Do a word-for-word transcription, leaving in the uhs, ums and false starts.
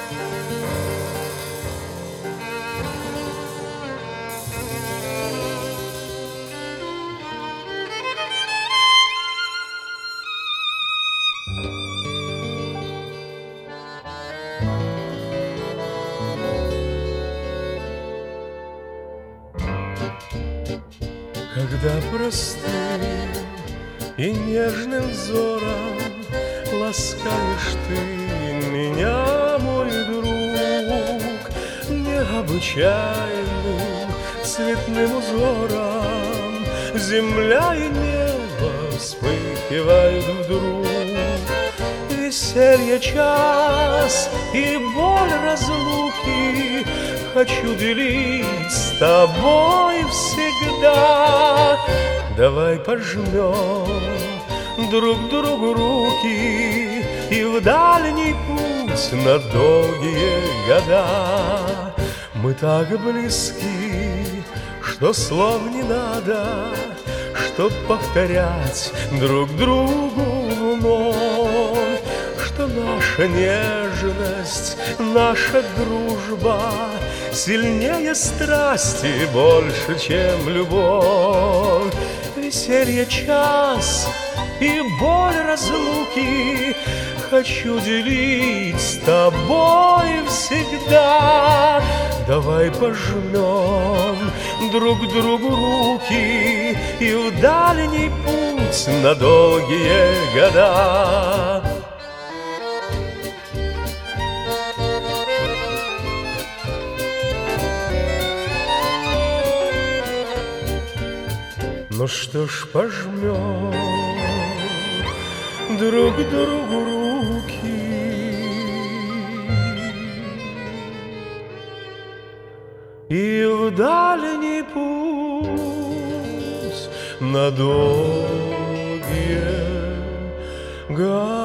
Когда простым и нежным взором ласкаешь ты меня, мой друг, необычайным цветным узором земля и небо вспыхивают вдруг. Веселье час и боль разлуки хочу делить с тобой всегда. Давай пожмем друг другу руки и в дальний путь на долгие года. Мы так близки, что слов не надо, чтоб повторять друг другу вновь, что наша нежность, наша дружба сильнее страсти, больше, чем любовь. Веселье час и боль разлуки хочу делить с тобой всегда. Давай пожмем друг другу руки и в дальний путь на долгие года. Ну что ж, пожмем друг другу руки и в дальний путь на долгие года.